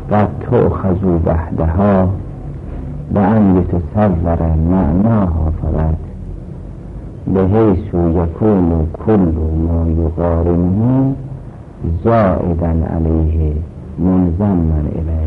قد تؤخذ وحدها و ان یتصور معناها فقط بحیث یکون کل ما یقارنه زائدا علیه ملزما الیه.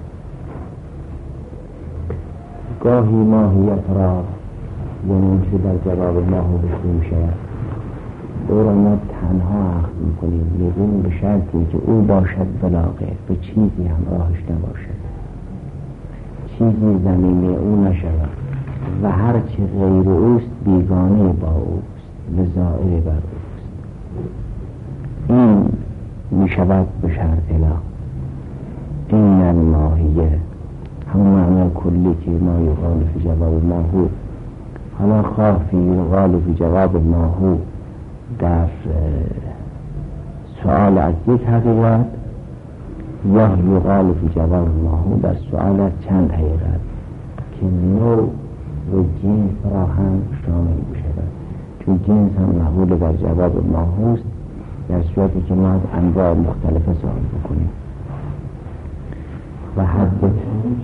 گاهی ماهیت را یعنی چه در جواب ماهو بکنیم شود او را ما تنها عقد میکنیم، میگویم به شرطی که او باشد بلاغه، به چیزی همراهش نباشد، چیزی زمینه او نشود و هرچی غیر اوست بیگانه با اوست و زائر بر اوست. این میشود به شرط لا. این الماهیه همون معنی کلی که ما یقال فی جواب ماهو، حالا خافی یقال فی جواب ماهو در سؤال از یک حقیقت یا یقال فی جواب ماهو در سؤال از چند حقیقت که نوع و جنس را هم شامل بشود، چون جنس هم محمول در جواب ماهوست در صورتی که ما از انواع مختلفه سؤال بکنیم. و حد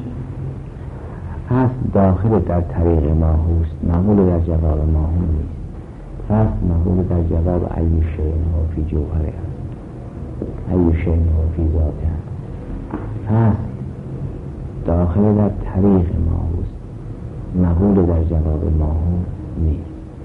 فصل داخل در طریق ماهوست، محمول در جواب ماهو نیست. فصل محمول در جواب ای شیء هو فی جوهره است، ای شیء هو فی ذاته است. فصل داخل در طریق ماهوست، محمول در جواب ماهو نیست.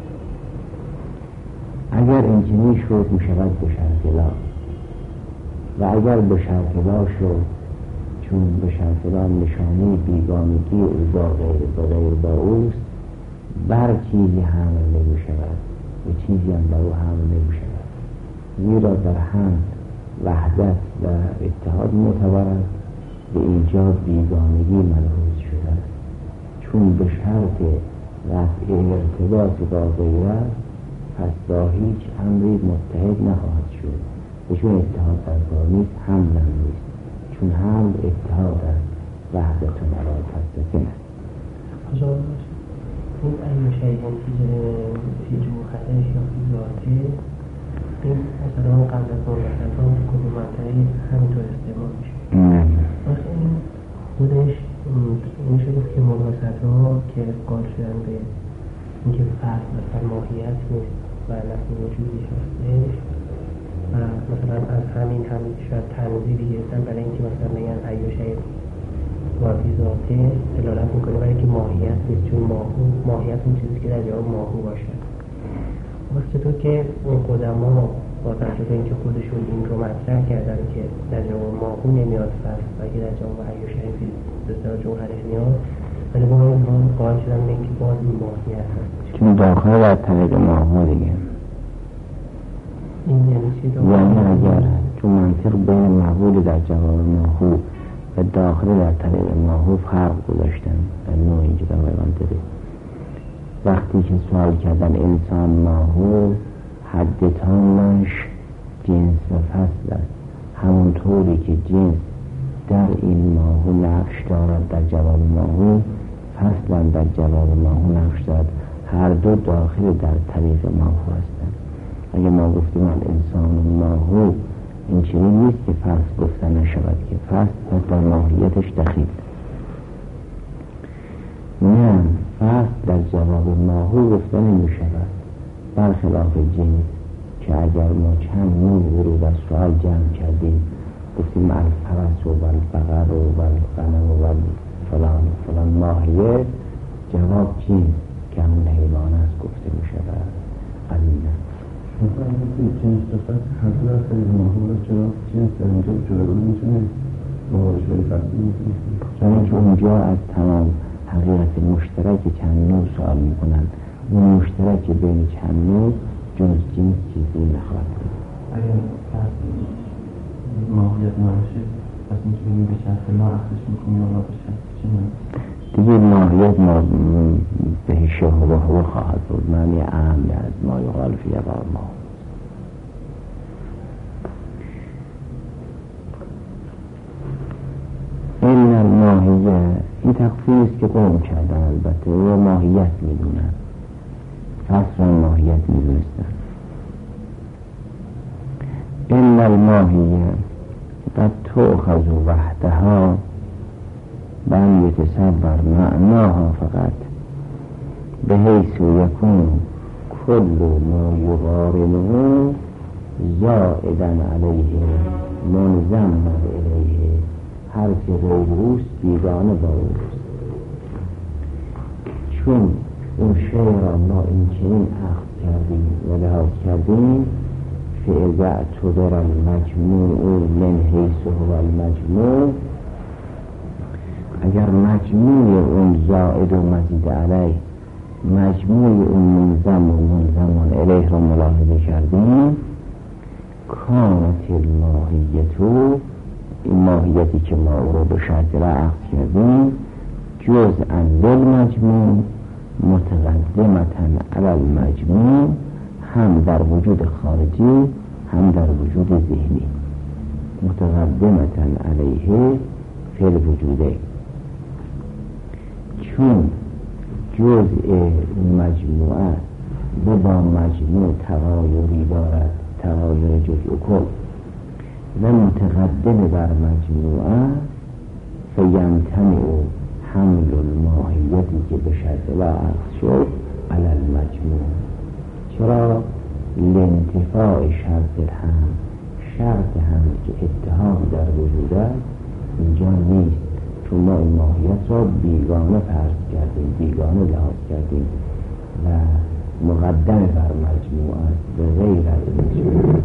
اگر اینچنین شد میشود به شرط لا، و اگر به شرط لا شد چون به شرط لا نشانی بیگانگی او با غیر با اوست، بر چیزی حمل نمی شود و چیزی هم بر او حمل نمی شود، زیرا در هم وحدت و اتحاد معتبر است به اینجا بیگانگی ملحوظ شده است. چون به شرط رفع ارتباط با غیرت پس با هیچ امری متحد نخواهد شد و چون اتحاد در کار نیست حمل هم نیست، چون حمل اتحاد است وحدت و مراد هستن است. این ای شیء فی جوهره یا فی ذاته، این مثلا قبل از مطلقا کدوم منطقه همینطور استعمال میشه. آخه این خودش میشه گفت که مناسبت ها که قال شدن به اینکه فرد مثلا ماهیت نیست و نفس وجودی هستش و مثلا از همین شاید تنظیری گرفتن برای اینکه مثلا بگن ای شیء فی ذاته دلالت میکنه برای اینکه ماهیت نیست، چون ماهیت اون چیزی که در جواب ماهو باشد. واسه چطور که اون قدما با توجه به اینکه خودشون این رو مطرح کردن که در جواب ماهو نمیاد فرد و اگه در جواب ای شیء فی جوهرش میاد، ولی با اون قائل شدن به اینکه باز این ماهیت هست چون داخل در طریق ماهو دیگه. این یعنی چی یعنی اگر چون منطق بین محمول در جواب ماهو و داخل در طریق ماهو فرق گذاشتن در نوع اینجا در منطقه. وقتی که سوال کردن انسان ماهو، حد تامش جنس و فصل است، همونطوری که جنس در این ماهو نقش دارد در جواب ماهو، فصل هم در جواب ماهو نقش دارد، هر دو داخل در طریق ماهو هستند. اگه ما گفتیم انسان ماهو، این چنین نیست که فصل گفتن نشود که فصل در ماهیتش دخیل. نه، فصل در جواب ماهو گفتن نمی شود، برخلاف جنس که اگر ما چند نوع رو در سوال جمع کردیم گفتیم الفرس و البقر و الغنم و فلان ماهیه، جواب جنس که همون حیوان است گفته می شود. علینا جنس دفت هر دو در طریق ماهو را چرا جنس در اینجا جایگاه میتونه مواجه های فردی میتونه، چون اونجا از تمام حقیقت مشترک چند نوع سوال میکنن، اون مشترک بین چند نوع جز جنس چیزی نخواهد بود. اگر ماهیت نباشه پس میتونیم به شرط لا اخذش میکنیم یا لا به شرط چی دیگه ماهیت ما به شهوه خواهد بود، معنی اهم از ما یقال فی جواب ما. این الماهیه، این تخفیف است که قوم کردن، البته او ماهیت میدونن، فصل ماهیت میدونستن. این الماهیه قد تؤخذ وحدها بل يتصور معناها فقط بحيث يكون كل ما يقارنه زائدا عليه منضما الیه، هر که غیر اوست بیگانه با اوست. چون اون شی را ما این چنین اخذ کردیم و لحاظ کردیم فاذا اعتبر المجموع من حیث هو المجموع، اگر مجموع اون زائد و مزید علیه، مجموع اون منضم الیه را ملاحظه کردیم، کانت الماهیتو، این ماهیتی که ما او رو به شرط را اخذ کردیم، جزءا للمجموع متقدمتا علی المجموع، هم در وجود خارجی هم در وجود ذهنی، متقدمتا علیه فی الوجوده. چون جزء مجموعه با مجموع تغایری دارد، تغایر جزء کل، و متقدم بر مجموعه فیمتنع حمل الماهیتی که به شرط لا اخذ شد علی المجموع. چرا؟ لانتفاع شرط هم، شرط هم که اتحاد در وجود است اینجا نیست، چون ما این ماهیت را بیگانه فرض کردیم، بیگانه لحاظ کردیم و مقدم بر مجموع است و غیر از مجموع.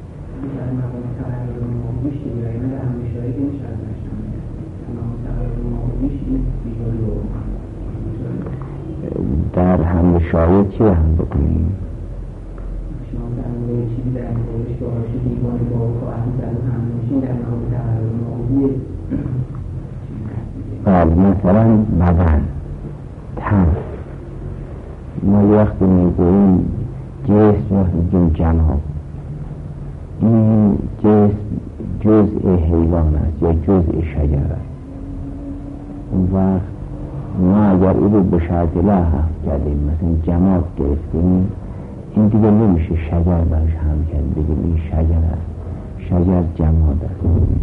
در هم شاید چی هم بکنیم؟ بله، مثلا بدن، تن، ما وقتی میگوییم جسم، وقتی میگوییم جناب، این جسم جزء حیوان است یا جزء شجر است. اون وقت ما اگر او رو به شرط لا حفظ کردیم، مثلا جماد گرفتیم، این دیگه نمیشه شجر برش هم کرد بگیم این شجر است، شجر جماد است.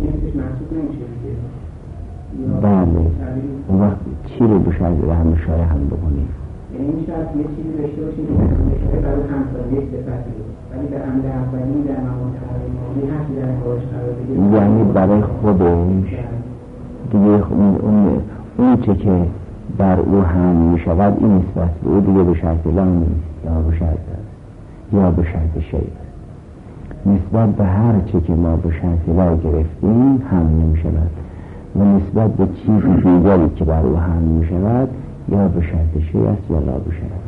بله، اون وقت چی رو به شرط لا هم اشاره هم بکنیم؟ یعنی این شرط یه چیزی داشته باشیم که اشاره برای همسایی صفتی بود، ولی به عمد اولی در مقام تحریم مالی هرچی در انگارش قرار بگیره، یعنی برای خودش دیگه اون چه که بر او هم می شود این نسبت به او دیگه به شرط لا نیست، یا به شرط است یا به شرط شیء است. نسبت به هر چه که ما به شرط لا گرفتیم هم نمی شود و نسبت به چیزی دیگری که بر او هم می شود یا به شرط شیء است یا لا به شرط.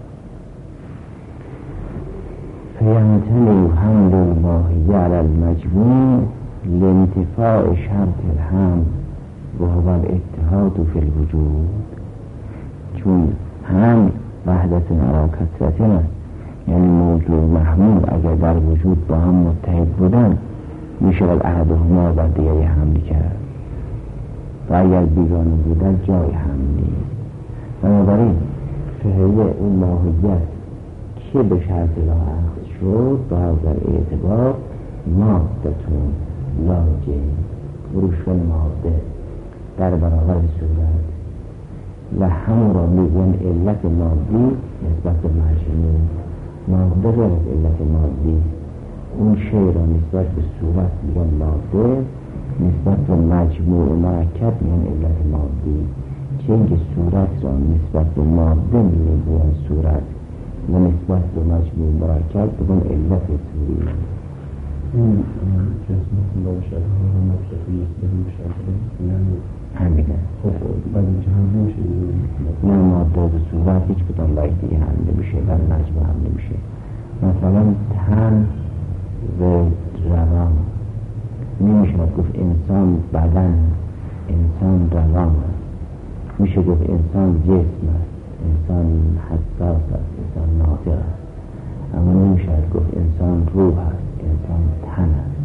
فیمتنع حمل الماهیه علی المجموع لانتفاع شرط الحمل و هو الاتحاد فی الوجود. چون هم وحدت علی کثرت است، یعنی موجود محمول اگر در وجود با هم متحد بودن می شود احدهما بر دیگری حمل کرد و اگر بیگانه بودن جای حمل نیست. بنابراین فعلی اون ماهیت که به شرط لا اخذ شد با در اعتبار مادتون لاجه روش ماده در برابر صورت و همون را میگن علت مادی نسبت به مجموع. ماده غیر از علت مادی، اون شی را نسبت به صورت میگن ماده، نسبت به مجموع مرکب میگن علت مادی. چون که صورت را نسبت به ماده میگن صورت و نسبت به مجموع مرکب بگن علت صوری. این جسم با شرح ها نفسه یعنی همینه. خب بعد اینجا هم نمیشه نه ماده و صورت هیچ کدام باید دیگه هم نمیشه و مجموع هم نمیشه. مثلا تن و روان نمیشه گفت انسان بدن، انسان روان است. میشه گفت انسان جسم است، انسان حساس است، انسان ناطق است، اما نمیشه گفت انسان روح است، انسان تن است.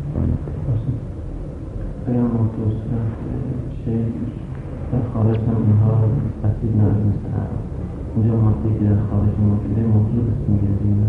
آیا متوسط چه در خارج هم اینها بسید نرمسته اونجا ماده که در خارج موجوده موجود است میگردیم؟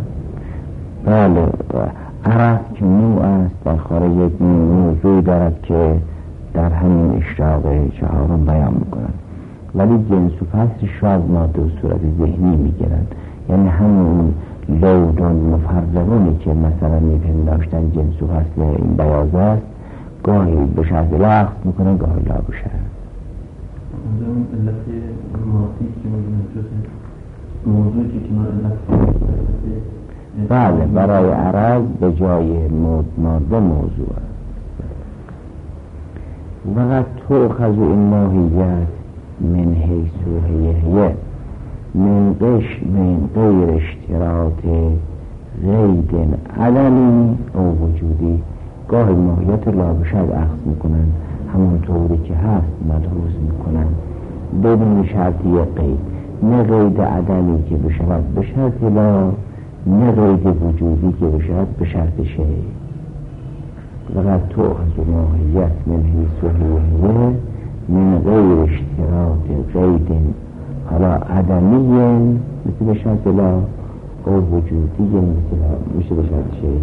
بله، عرض که نوع است در خارج یک موضوع دارد که در همین اشراق چهارم بیان میکنن. ولی جنس و فصلش را از ماده و صورت ذهنی میگیرن، یعنی همون لودون مفرقونی که مثلا میپنداشتن جنس و فصل این بیاض است، گاهی به شرط لا عقص میکنن، گاهی لا بشه. اون علت ماسی که موضوعی که کنار علت بله، برای عرض به جای ماده موضوع است. وقت تؤخذ این ماهیت من حیث و هیه من غیر اشتراط غید عدمی او وجودی. گاهی ماهیت لا بشد اخذ میکنن، همونطوری که هست ملحوظ میکنن بدون شرطی قید، نه قید عدمی که بشود به شرط لا، نه قید وجودی که بشود به شرط شیء. وقد تؤخذ ماهیت من حیث و هیه من غیر اشتراط قید حالا عدمی مثل به شرط لا او وجودی مثل به شرط شیء.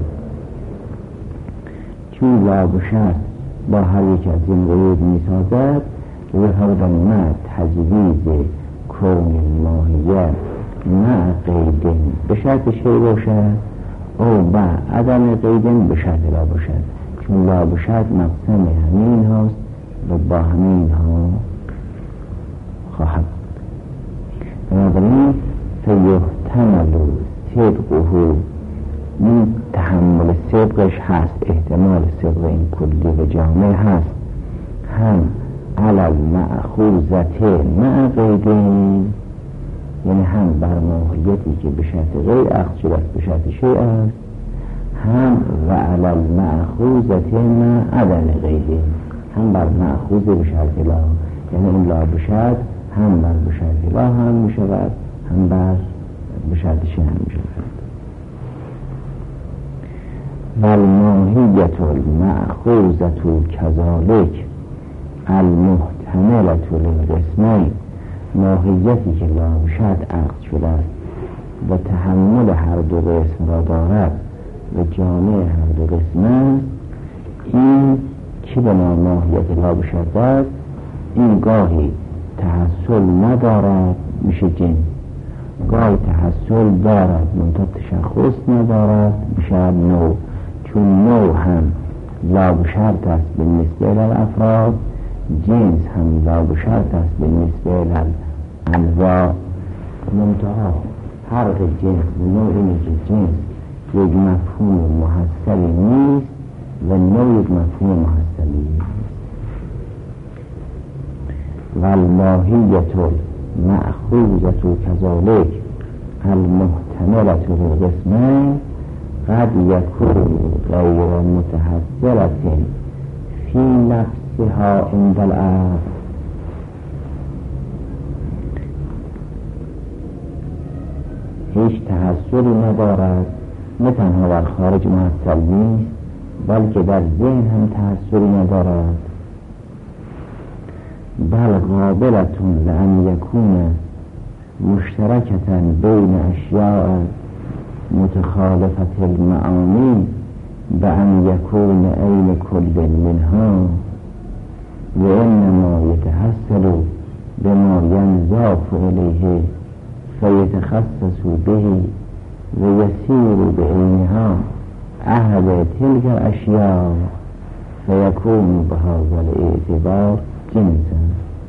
چون لا بشد با هر یک از این قید میسازد و هر نه تجویز کون ماهیت نه قید به شرط شیء باشد او با عدم قید به شرط لا باشد. چون لا بشد مقسم همین هاست و با همین ها خواهد. بنابراین فیحتمل صدقه، این تحمل صدقش هست، احتمال صدق این کلی و جامع هست، هم علل مأخوذت مع قیدین، یعنی هم بر ماهیتی که به شرط غیر اخذ شده است به شرط شیء است، هم و علل مأخوذت مع عدم قیدین، هم بر مأخوذ به شرط لا، یعنی این لا بشد هم بر به شرط لا هم می شود، هم بر به شرط شیء هم می شود. والماهیت المأخوذة کذالک المحتملة للقسمین، ماهیتی که لا بشد عقد شده است و تحمل هر دو قسم را دارد و جامع هر دو قسم است، این که به ماهیت لا بشد است، این گاهی تحصل ندارد میشه جنس، گاهی تحصل دارد منتها تشخص ندارد میشه نوع. چون نوع هم لا بشرط است به نسبه للافراد، جنس هم لا بشرط است به نسبه للانواع. منتها فرق جنس و نوع اینه که جنس یک مفهوم محصلی نیست و نوع یک مفهوم محصلی نیست. والماهیت المأخوذة کذالک المحتملة للقسمین قد یکون غیر متحصلة فی نفسها عند العقل. هیچ تحصلی ندارد، نه تنها در خارج محصل نیست بلکه در ذهن هم تحصلی ندارد. بل قابلتون لأن یکون مشترکتا بین اشیاء متخالفت المعانی بأن یکون عین کل منها و انما یتحصل بما ینضاف الیه فیتخصص به و یسیر بعینها احد تلك الاشیاء فیکون بهذا الاعتبار جنسا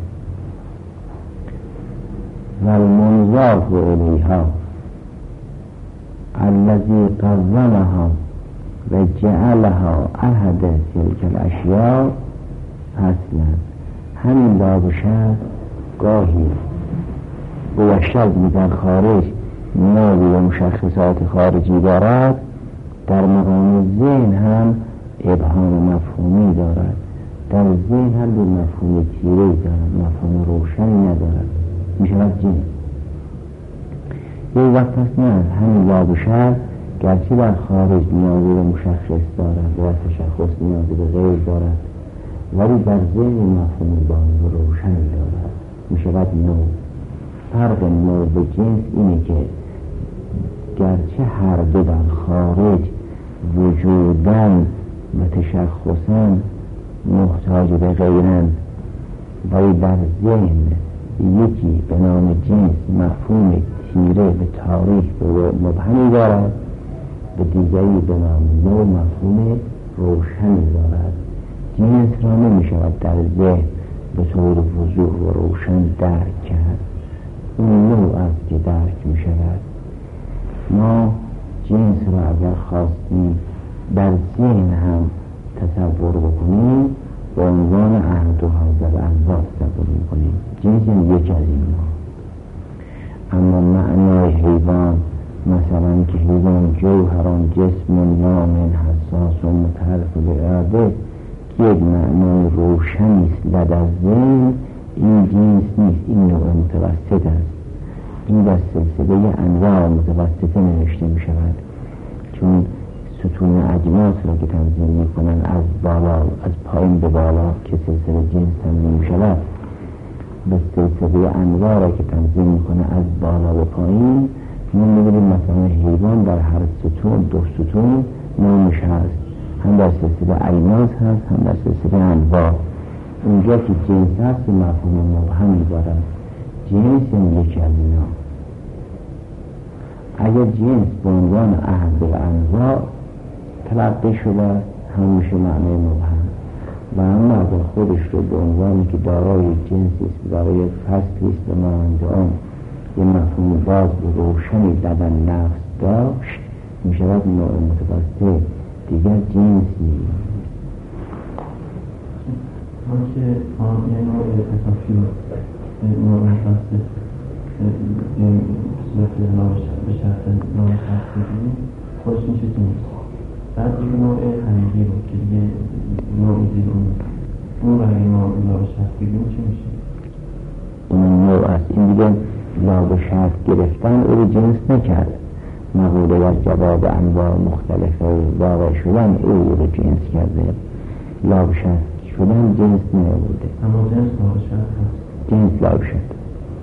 والمنضاف الیها الذي قومها و جعلها احد تلك الاشیاء اصلا. همین لا بشد گاهی باشد در خارج نوعی و مشخصات خارجی دارد، در مقام ذهن هم ابهام مفهومی دارد، در ذهن هم به مفهوم تیره دارد، مفهوم روشنی ندارد، می شود جنس. یک وقت هست نه همین لا بشد گرچه در خارج نیازی به مشخص دارد و تشخص نیازی به غیر دارد، ولی در ذهن مفهوم بان و روشنی دارد، می شود نوع. فرق نوع به جنس اینه که گرچه هر دو در خارج وجودن و تشخصن محتاج به غیرند، ولی در ذهن یکی به نام جنس مفهوم تیره به تاریخ به مبهمی دارد، به دیگری به نام نوع مفهوم روشنی دارد. جنس را نمی شود در ذهن به طور وضوح و روشن درک کرد، اون نوع است که درک می شود. ما جنس را اگر خواستیم در ذهن هم تصور بکنیم به عنوان عهد و حاضر انواع تصور میکنیم، جنس یک از این ما. اما معنای حیوان، مثلا که حیوان جوهران جسم نامن حساس و متعرف به اراده، که یک معنای روشنی است لد از ذهن، این جنس نیست، این نوع متوسط است. این در سلسله انواع متوسطه نوشته می شود، چون ستون اجناس را که تنظیم می کنند از بالا از پایین به بالا که سلسله جنس تنظیم می شود، به سلسله انواع را که تنظیم می کنند از بالا به پایین، ما می بینیم مثلا حیوان در هر ستون دو ستون نامش هست، هم در سلسله اجناس هست هم در سلسله انواع. اونجا که جنس هست مفهوم مبهمی دارد، جنس یکی از اینا. اگر جنس به عنوان عهد و انواع تلقی شده هم میشه معنی مبهم، و اما اگر خودش رو به عنوانی که دارای جنسی است، دارای فصلی است و مانند آن یه مفهوم باز و روشنی لدن نفس داشت، میشود نوع متوسط، دیگر جنس نیست. ما که یه نوع اضافی رو نوع متوسط صورت به شرط نامشخص بگیریم، خودش میشه جنس. بعد این نوع حقیقی رو که دیگه نوع زیر اون برای ما به شرط بگیریم چی میشه؟ این نوع است. این دیگه لا به شرط گرفتن او رو جنس نکرد، مقوله در جواب انواع مختلف واقع شدن او رو جنس کرده، لا به شرط شدن جنس نبوده. اما جنس لا به شرط هست، جنس لا به شرط.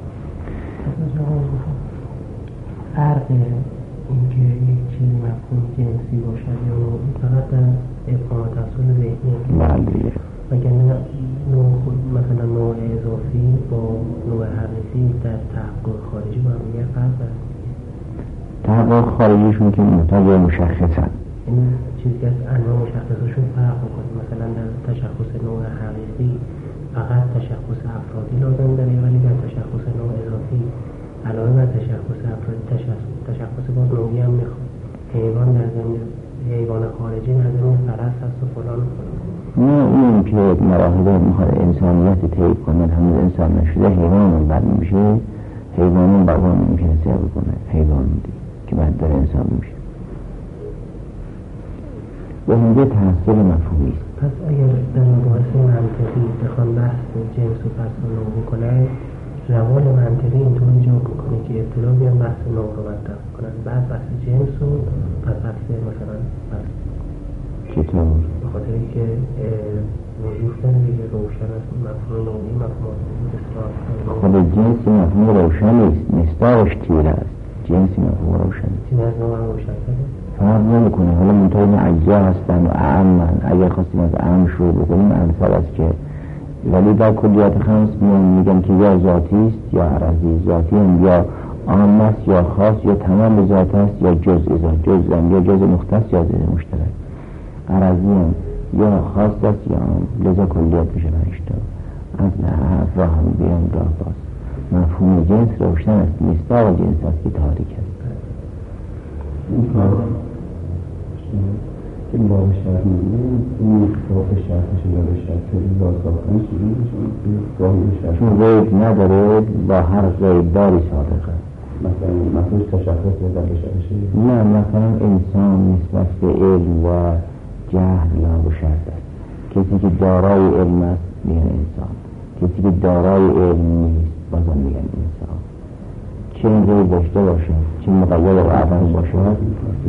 فرق اینکه یک چیز مفهوم جنسی باشد یا نوعی فقط در ابهام تصویر ذهنی، بله، وگرنه مثلا نوع اضافی با نوع حقیقی در تحقق خارجی با هم دیگه فرق دارد. تحقق خارجیشون که محتاج مشخصن، این چیزی که از انواع مشخصشون فرق میکنه. مثلا در تشخص نوع حقیقی فقط تشخص افرادی لازم داره، ولی در تشخص نوع اضافی علاوه بر تشخص افرادی تشخص باز نوعی هم میخواد. حیوان در زمین حیوان خارجی در زمین فرس هست و فلان و فلان. نه این که مراحل میخواد انسانیت طیب کنه، همون انسان نشده حیوان بعد میشه، حیوان بعدا میشه سیاه بکنه حیوان دی که بعد در انسان میشه. و اینجا تحصیل مفهومی است. پس اگر در مباحث منطقی بخوان بحث جنس و فصل و نوع بکنه، روال منطقی اینطور ایجاب میکنه که ابتدا بیان بحث نوع رو مطرح کنن، بعد بحث جنس و پس بحث مثلا بحث چطور؟ به خاطر اینکه وجود داره دیگه روشن است مفهوم نوعی مفهوم بسیار. خود جنسی مفهوم روشن نیست، مصداقش تیر است. جنسی مفهوم روشن چیز از نوع روشن کنه فرق نمیکنه. حالا منطقه این اجزا هستن و اعمن، اگر خواستیم از اعم شروع بکنیم امثال است که، ولی در کلیات خمس میگن که یا ذاتی است یا عرضی، ذاتی هم یا عام است یا خاص، یا تمام ذات است یا جزء یا جزء مختص یا جزء مشترک. عرضی هم یا خاص است یا عام، لذا کلیات میشه 8 تا از افرا هم بیان راه باز. مفهوم جنس روشن است، مصداق جنس است که تاریک است. این کار که باب شرط میگیم، این باب شرطش یا به شرط یا ساختن شروع میشون که گاهی شرط چون غیب نداره با هر غیب داری صادقه. مثلا تشخص یا در بشرشه؟ نه، مثلا انسان نسبت به علم و جهل لا به شرط است. کسی که دارای علم است میگن انسان، کسی که دارای علم نیست بازم میگن انسان. چه این غیب داشته باشد چه مقید و عدم باشد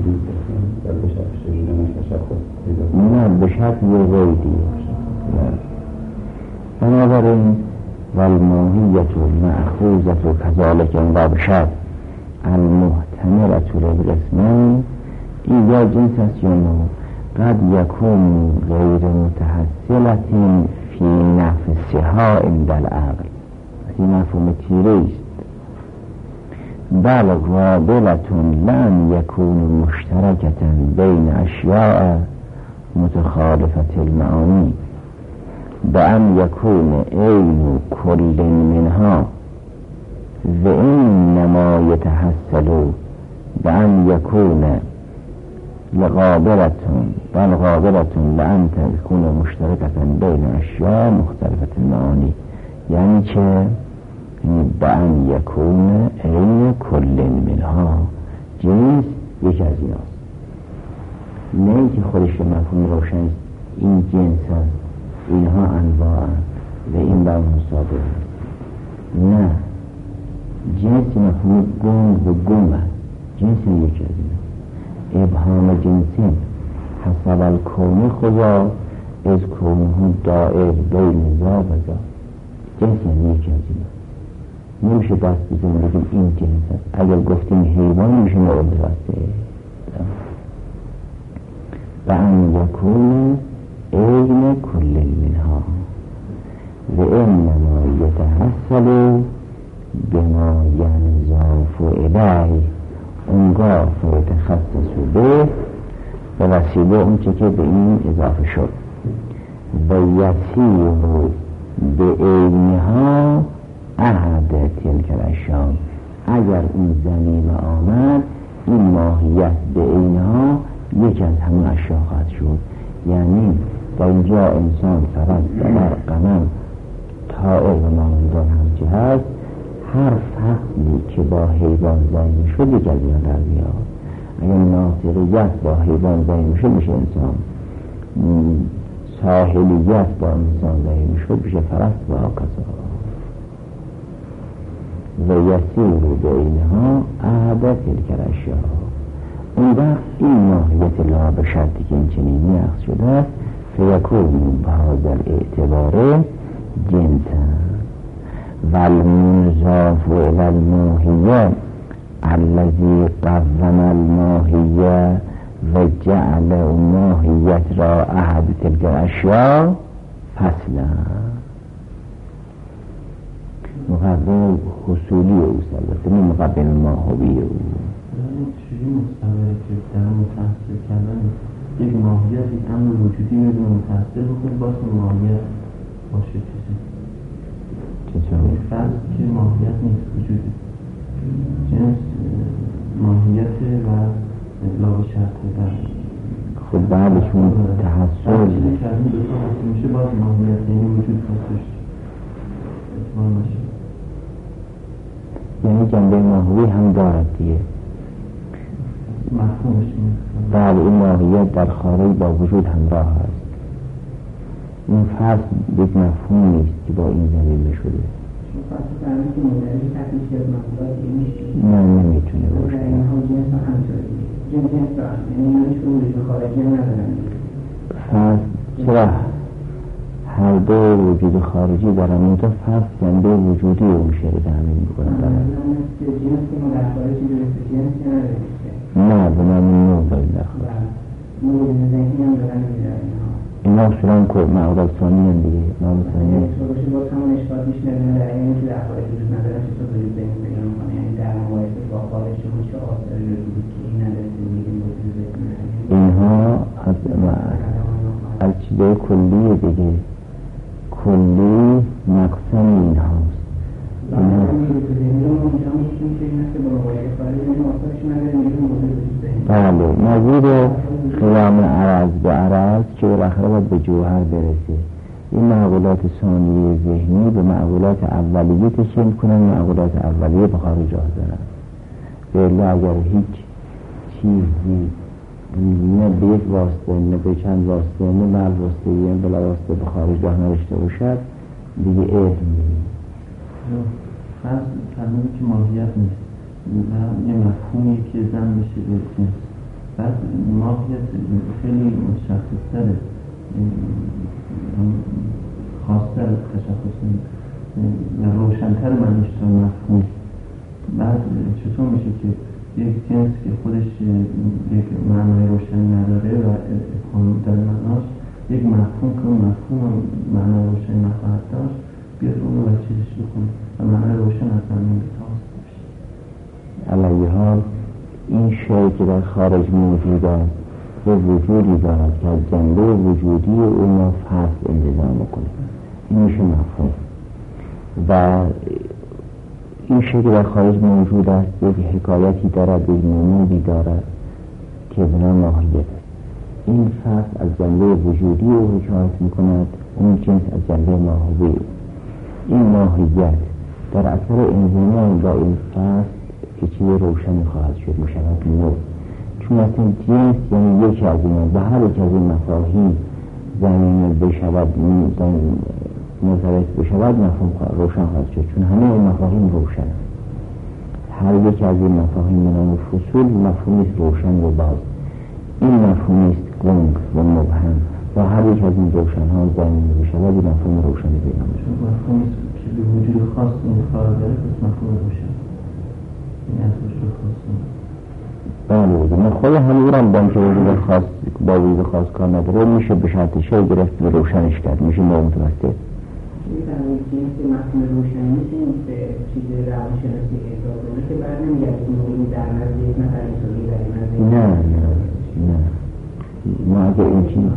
نه به شرط یه غیبی باشد. بنابراین والماهیت مأخوذت و کذالک انقا بشد المحتملت للقسمین، این یا جنس است یا نوع. قد یکون غیر متحصلت فی نفسها عند العقل. این مفهوم تیره است. بل قابلة لن یکون مشترکة بین اشیاء متخالفة المعانی بأن یکون عین کل منها و انما یتحصل بأن یکون لقابلة بل قابلة لأن تكون مشتركة بين اشیاء مختلفة المعانی. یعنی چه؟ بأن یکون عین کل منها، جنس یک از ایناست، نه اینکه خودش مفهوم روشن است این جنس هست اینها انواع و این با مسابقه است. نه، جنس مفهوم گنگ و گم است، جنس یک از ایناست. ابهام جنسی حسب الکون خدا از کونه دائر بین ذا و ذا، جنس یعنی یک از ایناست. نمیشه دست بزنیم بگیم این جنس هست. اگر گفتیم حیوان میشه مورد راسته. و ان یکون عین کل منها و انما یتحصل بما ینضاف الیه اونگاه فیتخصص به و وسیله اون چه که به این اضافه شد و یسیر به عینها احد تلک الاشیاء. اگر این ضمیر آمد این ماهیت به عینها یک از همون اشیاء خواهد شد. یعنی در اینجا انسان فرد دمر قمم طائر و مانندان همچه هست، هر فصلی که با حیوان زمین شد یک از این در میاد. اگر ناطقیت با حیوان زمین شد میشه انسان، ساحلیت با انسان زمین شد میشه فرست و آقازا و یسیر به اینها احده تلک الاشیاء. اون وقت این ماهیت لا به شرطی که این چنین نقص شده است فیکون بهذا الاعتبار جنسا والمنضاف الی الماهیه الذی قوم الماهیه و جعل الماهیت را احد تلک الاشیاء فصلا. مقابل حصولی اوست، البته نه مقابل ماهوی او. چیزی مستمره که در متحصل کردن یک ماهیت یک امر وجودی میدون متحصل بکن باز ماهیت باشه چیزی چطور؟ فرض که ماهیت نیست وجودی جنس ماهیت و لا شرط در خب بعدشون تحصل چیزی کردن دوتا حاصل میشه باز ماهیت یعنی وجود خواستش اتمام باشه. یعنی جنبه ماهوی هم دارد دیگه. مفهومش بله، این ماهیت در خارج با وجود همراه هست. این فصل یک مفهوم نیست که با این زمینه شده. فصل فرمی که مدرجی تحتیش از مفهومات نیست. نه نمیتونه باشه. اینها جنس ها همطوری جنس دارن، یعنی اینها هیچ وجود خارجی هم ندارن. فصل چرا هر دو وجود خارجی دارن، این تا فصل جنبه وجودی رو میشه تعمین میکنن دارن. جنس که ما در خارجی درست جنس نداریم. نه به من نور داریم در خارج. نور ذهنی هم دارن میدارن اینا اصولا که معقول ثانی هم دیگه معقول ثانی هم باشه باز همون اشکال میشه نبینه در اینه که در خارج وجود ندارن چطور وجود ذهنی پیدا میکنه، یعنی در مقایسه با خارج شما چه آثاری رو دیدید که این نداره که میگیم وجود ذهنی اینها از چیزای کلیه دیگه، کلی مقسم این هاست. بله، موضوع قیام عرض به عرض که بالاخره باید به جوهر برسه. این معقولات ثانیه ذهنی به معقولات اولیه تشکیل میکنن، معقولات اولیه به خارج راه دارن. بله، اگر هیچ چیزی نه به یک واسطه نه به چند واسطه نه بل واسطه یه بلا واسطه به خارج راه نرشته باشد دیگه علم نیست. فرض فرمودید که ماهیت نیست و یه مفهومی که زن میشه به جنس، بعد ماهیت خیلی مشخص‌تره، خاص‌تر تشخص و روشن‌تر معنیش تا مفهوم. بعد چطور میشه که یک جنس که خودش یک معنای روشنی نداره و ابهام در معناش، یک مفهوم که مفهوم معنای روشنی نخواهد داشت بیاد اون رو چیزش بکنه و معنای روشن از زمین به تاست باشه. علیه حال این شیء که در خارج موجود است و وجودی دارد که از جنبه وجودی اون ما فصل انتظام میکنه، این میشه مفهوم. و این شیء که در خارج موجود است یک حکایتی دارد، یک نمودی دارد که بنا ماهیت است. این فصل از جنبه وجودی او حکایت میکند، اون جنس از جنبه ماهوی. این ماهیت در اثر انضمام با این فصل که چیز روشن خواهد شد، میشود نور. چون اصلا جنس یعنی یکی از این و هر یک از این مفاهیم زمینه بشود مرتبط بشود مفهوم روشن خواهد شد، چون همه این مفاهیم روشن است. هر یک از این مفاهیم به نام فصول مفهومی است روشن و باز. این مفهومی است گنگ و مبهم و هر یک از این روشن ها زمینه بشود این مفهوم روشن پیدا می‌شود. مفهومی است که به وجود خاص این کار داره پس مفهوم روشن. این از وجود خاص بله، من خود همونم با اینکه وجود خاص با وجود خاص کار نداره میشه به شرط شی گرفت و روشنش کرد، میشه نامتوسط. می‌فرمایید جنس مفهوم روشنی نیست به چیز روانشناسی احساس کنه که بعد نمیگه این در نزد یک نفر اینطوری در نزد نه ما اگر این چیز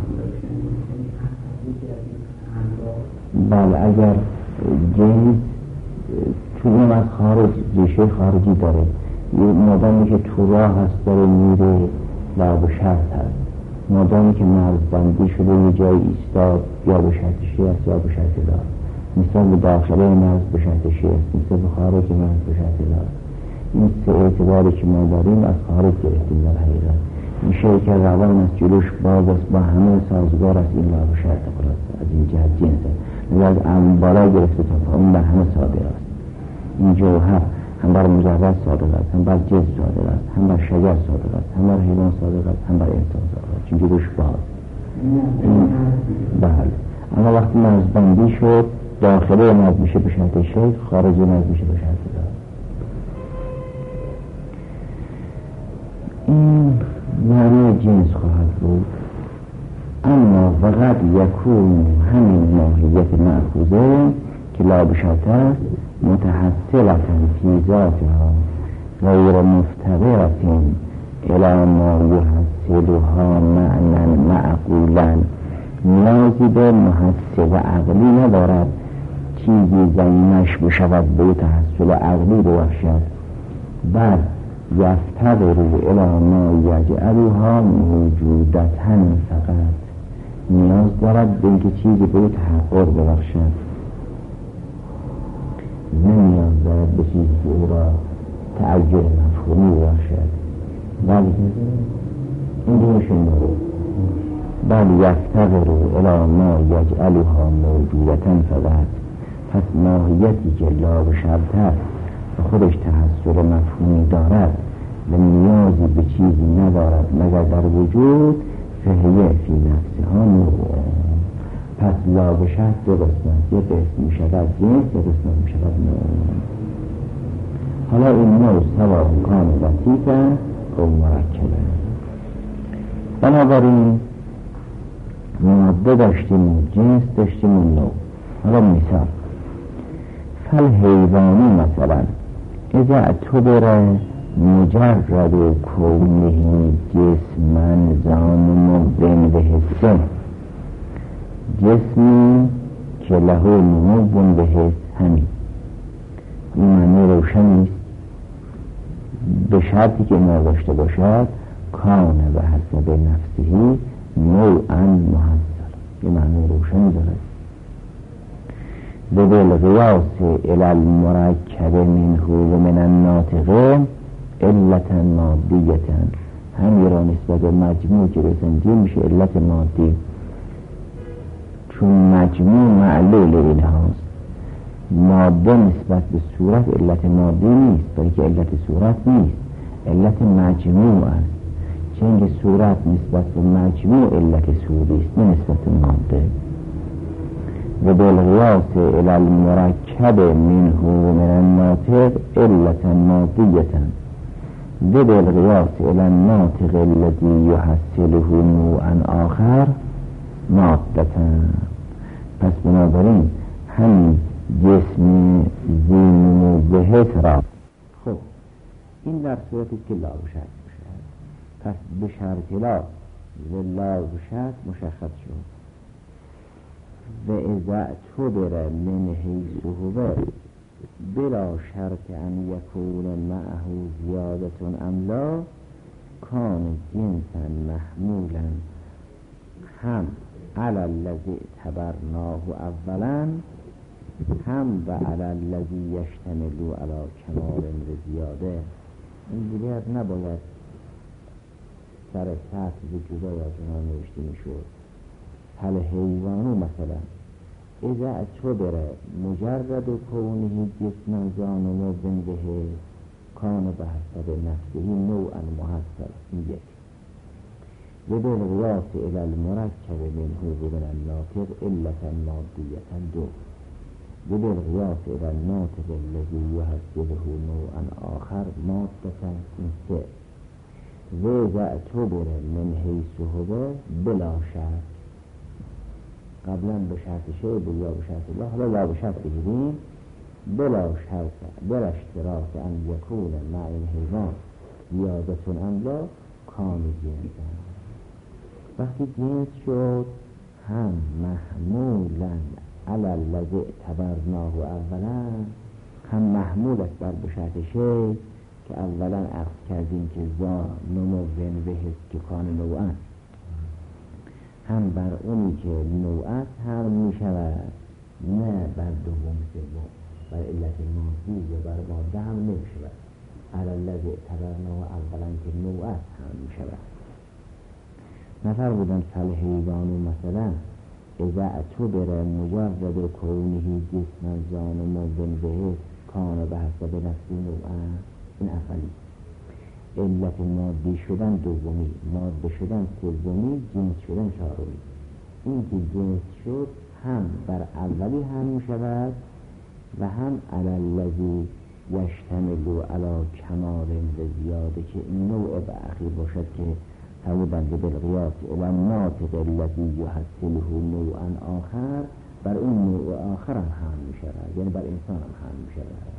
بله اگر جنس چون اون از خارج ریشه خارجی داره، مادامی که تو راه هست داره میره لعب و شرط هست، مادامی که مرز بندی شده یه جای ایستاد یا به شرطشی هست یا به شرط دار، مثال به داخله مرز به شرطشی هست، مثال به خارج مرز به شرط دار. این سه اعتباری که ما داریم از خارج گرفتیم در حقیقت. این شیء که روان است جلوش باز است با همه سازگار است، این لعب و شرط خلاص از این جهت جنس است، نظر از بالا گرفته تا پایین بر همه صادر است. این جوهر هم بر مجرد صادق است، هم بر جز صادق است، هم بر شجر صادق است، هم بر حیوان صادق است، هم بر انسان صادق است، چون جلوش باز. بله، اما وقتی مرزبندی شد داخله مرز میشه به شرط شیخ، خارج مرز میشه به شرط دار. این معنی جنس خواهد بود. اما فقط یکون همین ماهیت مأخوذه که لا بشرط است متحصلتا فی ذاتها غیر مفتقرة الی ما یحصلها معنى معقولا، نیازی به محصل عقلی ندارد چیزی زمینش بشود به تحصل عقلی ببخشد، بل یفتقر الی ما یجعلها موجودتا فقط، نیاز دارد به اینکه چیزی به تحقق ببخشد، نیاز دارد به چیزی که او را تعجل مفهومی ببخشد. بل این دیمشون داره بل یفتقر الی ما یجعلها موجودتا فقط. پس ماهیتی که لا بشرط است و خودش تحصل مفهومی دارد و نیازی به چیزی ندارد مگر در وجود، فهیه فی نفسها نوع. پس لا بشرط دو قسمت، یک قسم میشود جنس، یک قسم میشود نوع. حالا این نوع سواء کان لطیفا و مرکبا. بنابراین ماده داشتیم و جنس داشتیم و نوع. حالا مثال فالحیوانی مثلا اذا اعتبر مجرد کونه جسماً ضامن به حسه، جسمی که له نمو به حس، همین این معنی روشن نیست به شرطی که اینا داشته باشد کان به حسب نفسهی نوعاً محصل، این معنی روشنی دارد. به بالقیاس الی المرکب منه و من الناطق علتا مادیتا، همین را نسبت به مجموع که بسنجی میشه علت مادی، چون مجموع معلول این هاست. ماده نسبت به صورت علت مادی نیست، بلکه علت صورت نیست، علت مجموع است، چون که صورت نسبت به مجموع علت صوری است نه نسبت به ماده. و بالقیاس الی المرکب منه و من الناطق علتا مادیتا، بالقیاس الی الناطق الذی یحصله نوعا آخر مادتا. پس بنابراین همین جسم ذی بهت را، خب این در صورتی که لا و شرط باشد، پس به شرط لا و لا و شرط مشخص شد. و اذا اعتبر من حیث هو بلا شرط ان یکون معه زیادة ام لا کان جنسا محمولا هم علی الذی اعتبرناه اولا هم و علی الذی یشتمل علی کمال زیاده. این دیگر نباید سر سطح جدا یا جنا نوشته میشد. هل حیوانو مثلا اذا اعتبر مجرد کونه جسما جانم بنده کان به حسب نفسه نوعا محصل. این یک. و بالقیاس الی المرکب منه و من الناطق علتا مادیتا دو. و بالقیاس الی الناطق الذی یحصله نوعا آخر مادتا این سه. و اذا اعتبر من حیث هو بلا شرط، قبلا به شرط شیء بود یا به شرط الله، حالا یا به شرط بگیریم بلا شرط بلا اشتراط ان یکون مع این حیوان زیادتون ام لا کان جنسا. وقتی جنس شد هم محمولا علی الذی اعتبرناه اولا، هم محمول است بر به شرط شیء که اولا عرض کردیم که زا نمو بهست که کان نوعا، هم بر اونی که نوعت هم می شود، نه بر دوم سوم، بر علت ماضی یا بر ماده هم نمی شود. علی الذی اعتبرناه اولا که نوعت هم می شود. نفر بودن فالحیوان مثلا اذا اعتبر مجرد کونه جسما جانم بنده کان به حسب نفسی نوعا. این اولی. علت مادی شدن دومی، ماده شدن سومی، جنس شدن چهارمی. این که جنس شد هم بر اولی هم می شود و هم علی الذی یشتمل علی کمال زیاده که این نوع به اخیر باشد که فرمودند بالقیاس الی الناطق الذی یحصله نوعا آخر، بر اون نوع آخر هم می شود، یعنی بر انسان هم می شود.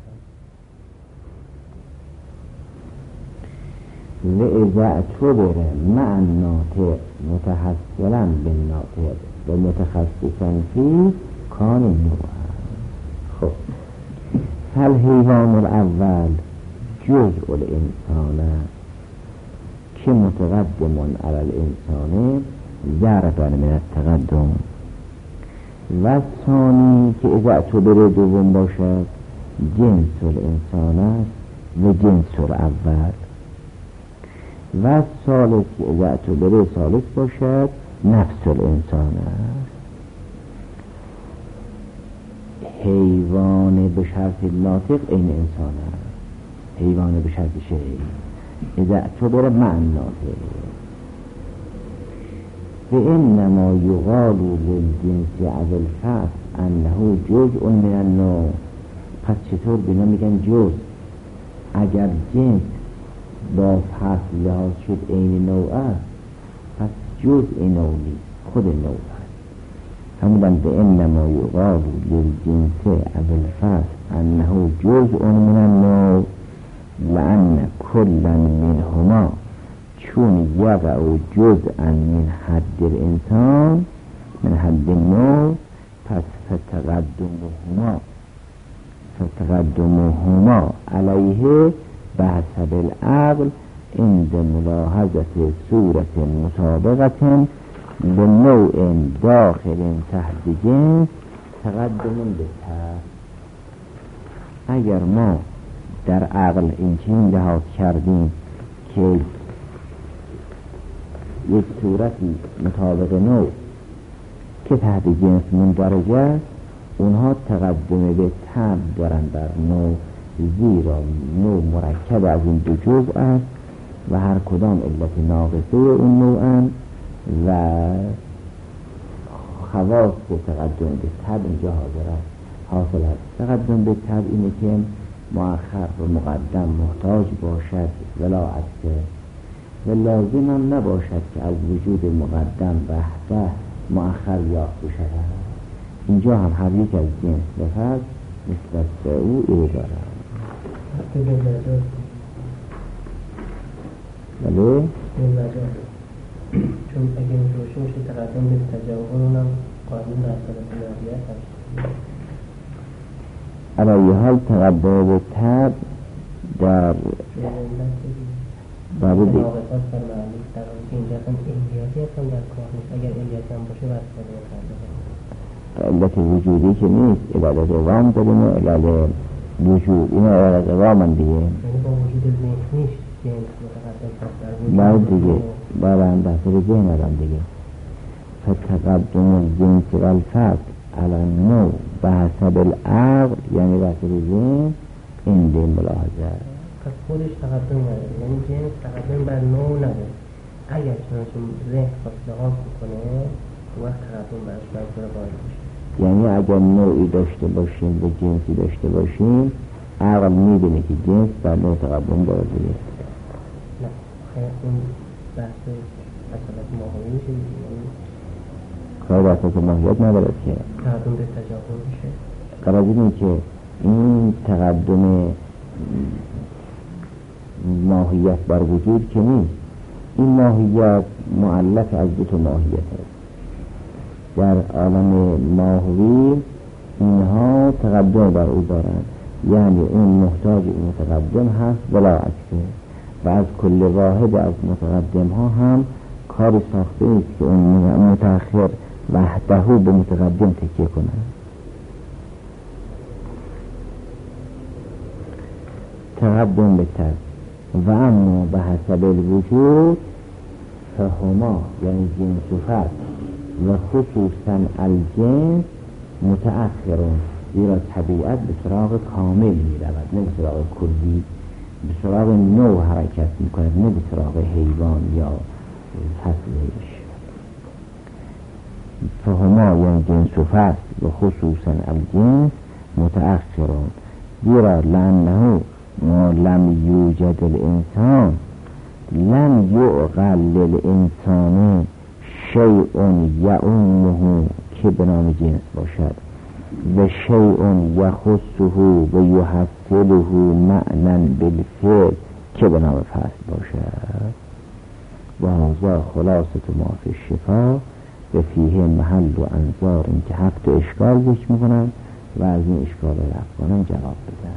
و اذا اعتبر مع الناطق متحصلا بالناطق و متخصصا فی کان نوع. خب فالحیوان الاول جزء الانسان که متقدم علی الانسان ضربا من التقدم، و ثانی که اذا اعتبر دوم باشد جنس الانسان است و جنس الاول، و ثالث که اذا اعتبر ثالث باشد نفس الانسان است. حیوان به شرط ناطق این انسان است، حیوان به شرط شیء اذا اعتبر مع الناطق. و انما یقال للجنس از الفصل انه جزء من النوع. پس چطور بینا میگن جزء؟ اگر جنس با فصل لحاظ شد این نوع است، پس جزء نوع نیست، خود نوع است. همون به انما یقال للجنس از الفصل انه جزء من النوع لأن کلا منهما چون یقع جزءا من حد الانسان من حد النوع، پس فتقدمهما علیه بحسب العقل عند ملاحظة صورت مسابقة لنوع داخل تحت جنس تقدم بالتر. اگر ما در عقل این چنین لحاظ کردیم که یک صورتی مطابق نوع که تحت جنس مندرج است، اونها تقدم به تب دارن بر نوع، زیرا نوع مرکب از این دو جزء است و هر کدام علت ناقصه اون نوعن و خواص تقدم به تب اینجا حاضر است. حاصل است تقدم به تب اینه که مؤخر و مقدم محتاج باشد ولا عکسه، و لازم هم نباشد که از وجود مقدم وحده مؤخر یافته شود. اینجا هم هر یک از جنس لفظ نسبت به او ایره دارد. بله؟ چون اگه اینجا باشه میشه تقدم به تجاوز اونم قانون اصالت نهیت هست. علی حال تقدم به تب در بابو دید ناقصات بر معلوم در حالی که اینجا هم الیاتی هم در کار نیست. اگر الیاتی هم باشه بس کنه علت وجودی که نیست، علت روام داریم و علت وجود، این علت روام هم دیگه، یعنی با وجود ذهنیش جنس متقدم هست در وجود بعد دیگه برام بحث ذهن هم دیگه. فتقدم الجنس و الفرد علی النوع بحسب العقل، یعنی بحسب ذهن، این دیم ملاحظه. پس خودش تقدم نداره، یعنی جنس تقدم بر نوع نداره. اگر چنانچه ذهن فاصله ها کنه وقت تقدم برش منظور باید باشه. یعنی اگر نوعی داشته باشیم و جنسی داشته باشیم، عقل میبینه که جنس بر نوع تقدم داره دیگه. نه خیلی اون بحث اصالت ماهوی میشه دیگه، کار بحث ماهیت ندارد که تقدم به تجاوز میشه. قرار اینه که این تقدم ماهیت بر وجود که نیست، این ماهیت مؤلف از دو تا ماهیت است. در عالم ماهوی اینها تقدم بر او دارند، یعنی اون محتاج اون تقدم هست ولا عکسه، و از کل واحد از متقدم ها هم کار ساخته است که اون متأخر وحده به متقدم تکیه کنه. تقدم به تر و اما به حسب الوجود فهما، یعنی جنس و فرد و خصوصا الجنس متأخرون، زیرا طبیعت به سراغ کامل می رود، نه به سراغ کلی، به سراغ نوع حرکت می کند، نه به سراغ حیوان یا فصلش. فهما یعنی جنس و فرد و خصوصا الجنس متأخرون، زیرا لأنه ما لم یوجد الانسان لم یعقل للانسان شیء یعمه که به نام جنس باشد و شیء یخصه و یحصله معنی بالفعل که به نام فصل باشد. و هذا خلاصه ما فی الشفا و فیه محل و انظار، این که 7 اشکال ذکر میکنن و از این اشکال رفت کنن جواب بدن.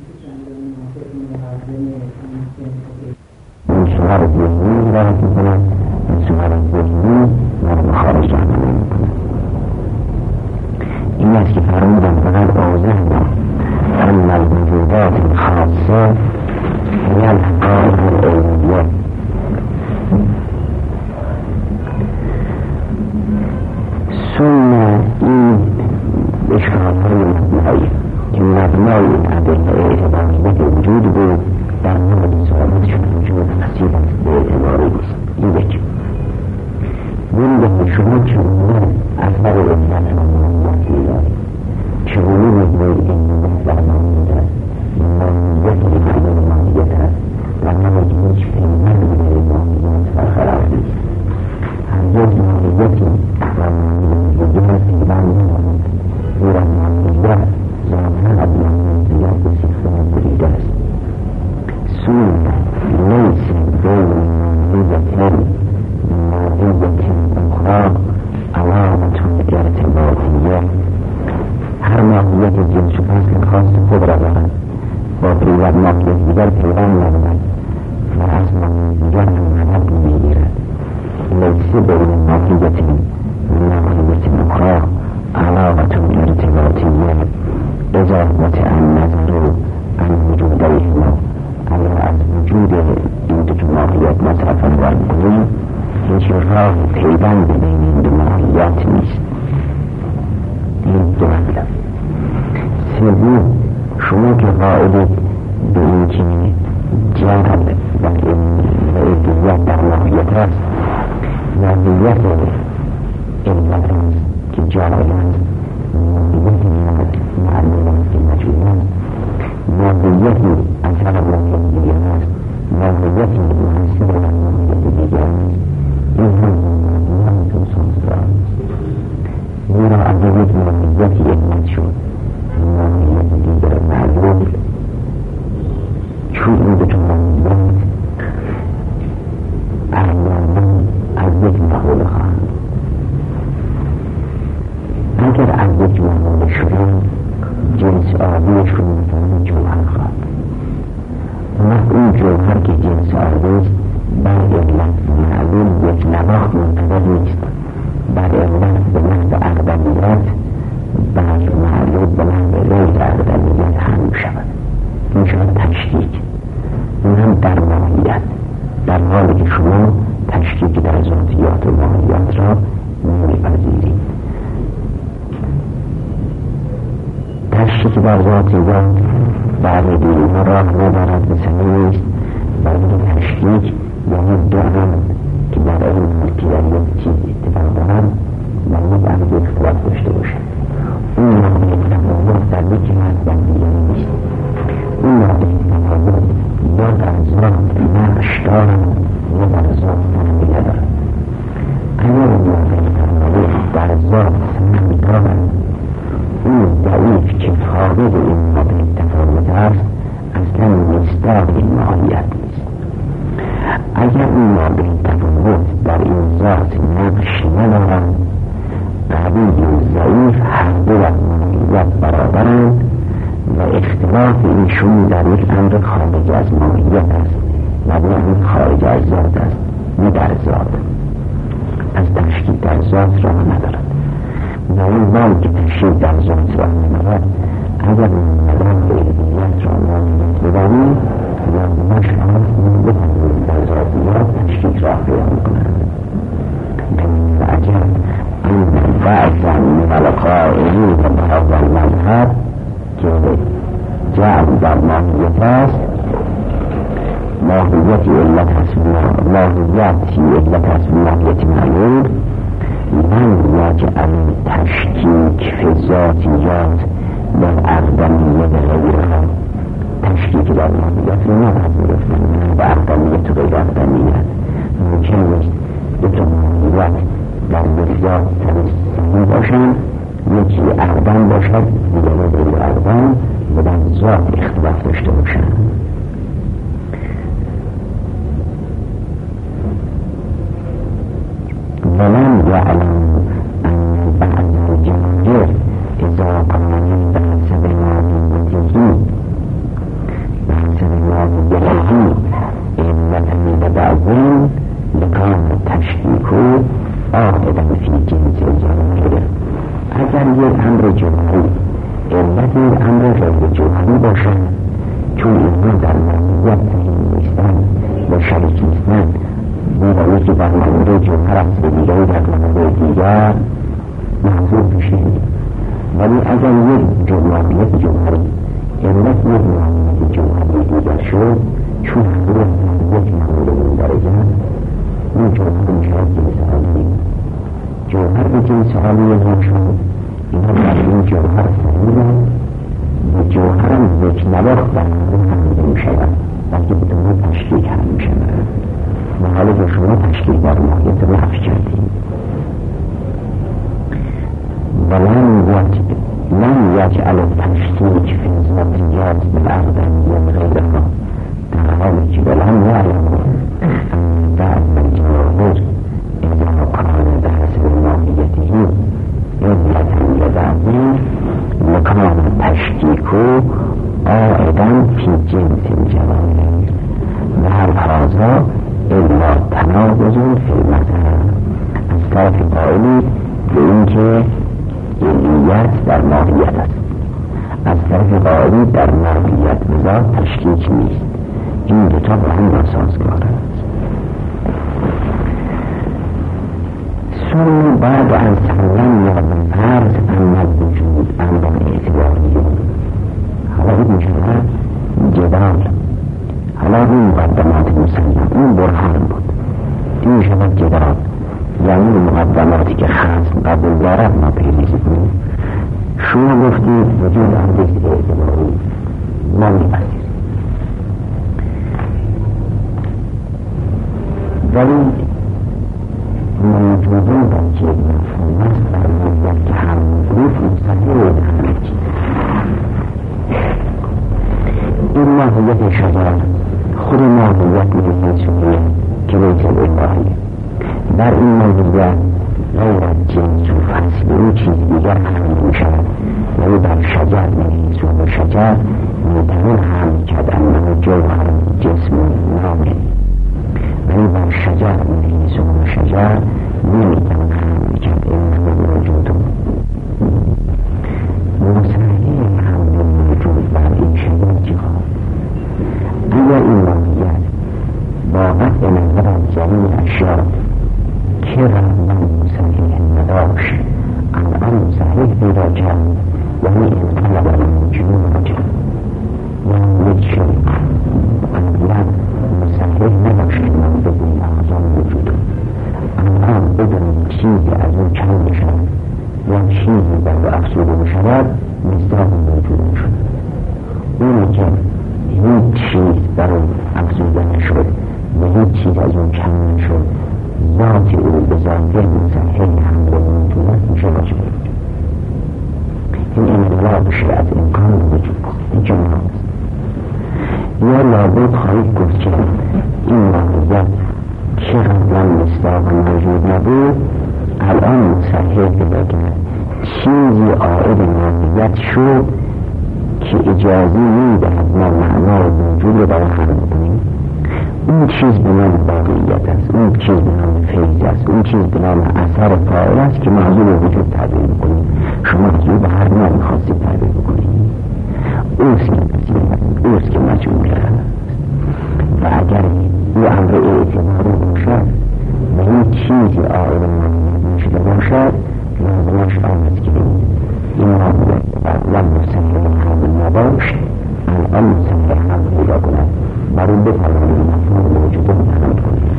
این شمار ذهنی را رفت میکنن، این شمار ذهنی را خارج جمعه میکنن. این است که فرمودن فقط آزهنا ان الوجودات الخاصه هی الحقائق العلمیه. ثم این اشکال‌های مبنایی که مبنای ادله اعتباریت وجود بود در مورد ثابتشون وجود نصیب به اعتباری نیست. این یک بنده شما چگونه اثر علت مانیت الهی چگونه مجموع این مانیت در مانیت است، مانیت معنی مانیت است و نمید هیچ پیمن به مانیت برقرار نیست. هر یک مانیتی و مانیت پیمن مانیت، زیرا مانیت ظاهرا از مانیت به سیستم بریده است. سون لیس بین مانیت مانیت اخرى علامت ارتباطیه. هر ماهیت جنس و فصل خاص خود را دارند، با پیوند ماهیت دیگر پیوند ندارند و از ماهیت دیگر مدد میگیرد. لیس بین ماهیت اخرى علامت ارتباطیه اضافت عن نظر عن وجودهما. اگر از وجود این دو ماهیت مصرف انوار کنیم، هیچ راه پیوند بین این دو ماهیت نیست. این دو مطلب. سوم، شما که قائل به این که جهل و علیت در ماهیت است و علیت علت که جاهلند ماهیت معلومات که مجهولند، ماهیت جنس آبیش رو میتونه جوهر خواهد. اون جوهر که جنس آبیش بر علت معلوم یک نواخت منتظر نیست، بر علت به محض اقدمیت بر معلوم به محض غیر اقدمیت هم شود. این شود تشکیک، اون هم در ماهیت، در حالی که شما تشکیک در ذاتیات و ماهیت را نمی‌پذیرید. تشکیک در ذاتیات برای دیگران راه ندارد، مثل نیست. برای تشکیک یعنی دو عمل که در این ملکی در یک چیز اتفاق دارند و یک عمل اختلاف داشته باشند. اون نوع تفاوت در یک مرد در دیگری نیست. اون نوع تفاوت یا در ذات نقش دارند یا در ذات سهمی ندارند. اگر اون نوع تفاوت در ذات سهمی دارند، اون ضعیف که خارج این نوع تفاوت است اصلا مصداق این ماهیت نیست. اگر این نوع تفاوت در این ذات نقش ندارند، قوی و ضعیف هر دو در ماهیت برابرند و اختلاف ایشون در یک امر خارج از ماهیت است و در امر خارج از ذات است، نه در ذات. از تشکیل در ذات را ندارد و این بال که تشکیل در ذات را ندارد، اگر این مدام علمیت را ماهیت ببریم یا مشعر بکنیم در ذاتیات تشکیل را پیدا میکنند. و اگر بعضا من القائلین بهذا المذهب که جعل در ماهیت است، ماهیت علت است، ماهیتی علت است، ماهیت معلوم، من یجعل تشکیک فی ذاتیات در اقدمیت غیرها. تشکیک در ماهیت رو نپذیرفتن به اقدمیت و غیر اقدمیت. ممکن است دو تا ماهیت در ذات سمی باشند، یکی اقدام باشد دیگری غیر اقدام و در ذات اختلاف داشته باشند. ولن یعلم ان بعض الجواهر اذا قامن بحسب ماهیته بحسب ماهیته علة لبعضهم لکان تشکیک عائدا فی جنس الجواهر. اگر یک امر جوهری علت یک امر غیر جوهری باشد، چون اینها در ماهیت نیستند و شریک نیستند، و یکی در مورد جوهر است و دیگری در مورد دیگر محضور میشه. ولی اگر یک ماهیت جوهری علت یک ماهیت جوهری دیگر شد، چون همون یک مورد این درجه این جوهر میشود جنس عالی. جوهر به جنس عالی نشد، اینا در این جوهر سمیدن و جوهر هم یک نواخت در مورد هم میشود، بلکه بدون تشکیک هم میشود. و حالا که شما تشکیل در ماهیت رو حفظ کردیم. لن یجعل تشکیک فی ذاتیات بالاقدمیت غیرها، در حالی که ولن یعلم ان بعض الجواهر اذا قام بحسب ماهیته علة لبعضهم لکان تشکیک عائدا فی جنس الجواهر و هر هذا الا تناقض فی المذهب. از طرف قائلی به اینکه علیت در ماهیت است، از طرف قائلی در ماهیت بذات تشکیک نیست. این دوتا با هم ناسازگار است. ثم بعد ان سلمنا بالفرض ان الوجود امر اعتباری. حالا این میشود جدال. حالا این مقدمات مسلم، این برهان بود، این میشود جدال. یعنی مقدماتی که خصم قبول دارد ما پیریزی کنیم. شما گفتید وجود امر اعتباری، ما میپذیریم، ولی موجودی در چیز مفهوم است در موجود که هر موجود مستقل و همه چیز. این ماهیت شجر خود ماهیت مهیسویه که بیت الالهی در این موجود غیر از جنس و فصل او چیز دیگر هم می شود ولی بر شجر می‌نویس و به شجر می‌توان حمل کرد انه جوهر جسم نامه، ولی بر شجر می‌نویس و به شجر نمی‌توان حمل کرد انه موجود. مصححی حمل موجود بر این شجر چی خواهد؟ اگر این ماهیت با قطع نظر از جمعی اشیاء که رحمن مصحح نداشت الان صحیح پیدا کرد یعنی انقلب الموجود راجع و یک شیء اصلا مصحح نداشت من بگویم اعظام وجود الان بدون چیزی از اون کم بشود یا چیزی در افزوده بشود مصداق موجود شد. اونی که هیچ چیز در اون افزوده نشد و هیچ چیز از اون کم نشد ذات او به ذات مصحح حمل موجودت میشه راجع بود. این انقلاب بشه از امکان وجود این جمعه هست. یا لابد خواهید گفت که این ماهیت که قبلا مصداق موجود نبود الان مصحح پیدا کرد چیزی عائد ماهیت شد که اجازه میدهد ما معنا و وجود رو برای حمل کنیم. اون چیز به نام باقیت است، اون چیز به نام فیض است، اون چیز به نام اثر فاعل است که موضوع وجود تعبیر میکنیم. شما موضوع به هر نوع میخواستید تعبیر بکنیم اوست که مجموع است و اگر او امر اعتباری باشد و این چیزی عائد ماهیت نشده باشد لازمش آمد که این ماهیت قبلا مصحح حمل نداشت الان مصحح حمل پیدا کند برای بتوانید مفهوم وجود رو حمل کنید.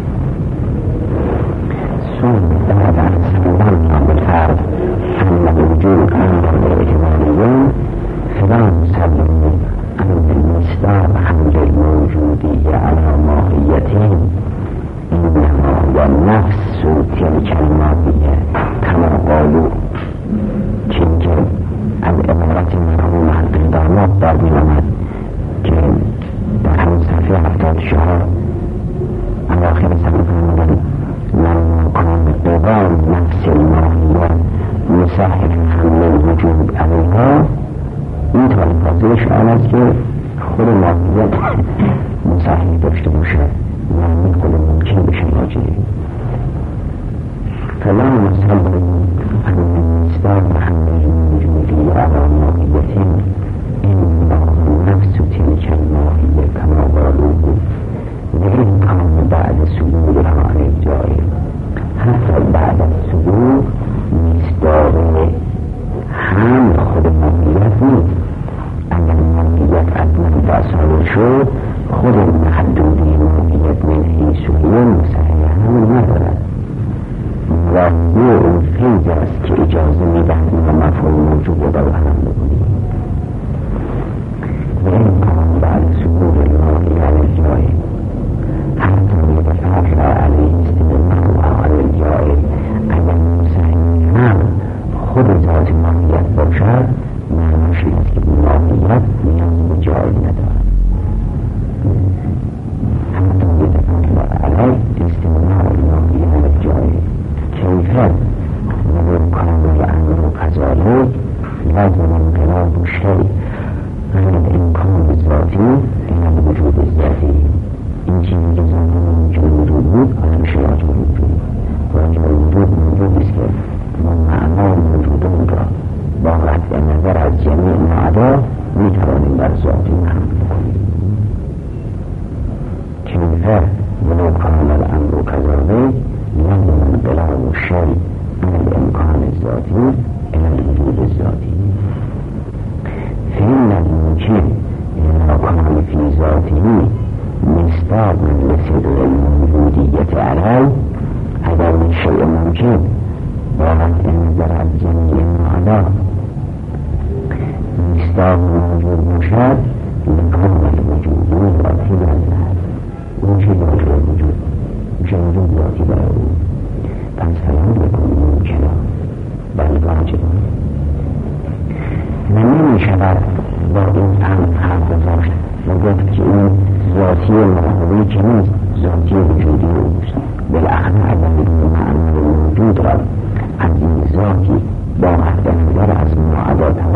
ثم بعد از سلمنا بالفرد ان الوجود امر اعتباریون فلا نسلم ان المصداق حمل الموجودی على ماهیتین انما و نفس تلك الماهیه کما قالوا چون که از عبارت مرحوم حق داماد در می‌آمد که در همون صفحه 74 اواخر صفحه فرمودن لما کان قبال نفس الماهیه مصحح حمل الوجود علیها این طالب فاضلش آن است که خود ماهیت مصحح داشته باشد یعنی خود ممکن بشه راجعه فلا نسلم ان المصداق حمل الوجودی على ماهیتین انما نفس تلك الماهیه کما قالوا وإن كان بعد سجودها عن الجائر حتی بعد از سجود مصداق حمل خود ماهیت نیست. اگر ماهیت از من صادر شد خود محدودی ماهیت من حیثیه مصحح حمل ندارد و اون فیض است که اجازه میدهد و مفهوم موجود رو برای حمل بکنیم. و این کان بعد سجود الماهی علی الجائر حتی یتفرع علیه استماع علی الجائر اگر مصحح حمل خود ذات ماهیت باشد معناش این است که ماهیت نیاز به جائر ندارد. حتی یتفرع علیه استماع الماهی علی الجائر کیفر ولو کان الامر كذلك لازم انقلاب شيء عن الامکان الذاتی الى الوجود الذاتی. این چیزی که زمان وجود بود حالا میشه راجع به وجود و راجع به وجود موجود است که ما معنا موجود اون را با قطع نظر از جمیع معدا میتوانیم بر ذاتی حمل کنیم. کیفر ولو کان الامر كذلك لازم انقلاب الشيء عن الامکان الذاتی الى الوجود الذاتی. فإن الممكن إذا كان في ذاته مصداقا لصدق الموجودية عليه اگر این شیء ممکن با قطع نظر از جمیع معدا مصداق موجود باشد لکان الوجود ذاتی لازم اون چه داره وجود میشه وجود ذاتی برای او پس سلام بکنیم ممکنه بل واجبان و نمی شود با این حرف گذاشت و گفت که این ذاتی ماهوی که نیست ذاتی وجودی اوست بالاخره عدم معنی وجود را از این ذاتی با قطع نظر از معدا